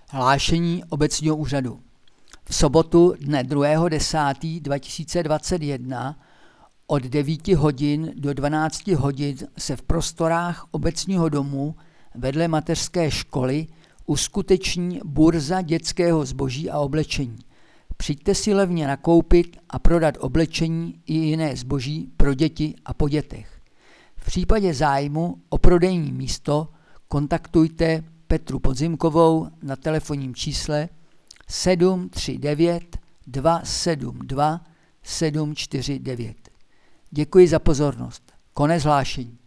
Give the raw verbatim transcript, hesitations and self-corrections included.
Hlášení obecního úřadu. V sobotu dne druhého desátého dva tisíce dvacet jedna od devíti hodin do dvanácti hodin se v prostorách obecního domu vedle mateřské školy uskuteční burza dětského zboží a oblečení. Přijďte si levně nakoupit a prodat oblečení i jiné zboží pro děti a po dětech. V případě zájmu o prodejní místo kontaktujte Petru Podzimkovou na telefonním čísle sedm tři devět dva sedm dva sedm čtyři devět. Děkuji za pozornost. Konec hlášení.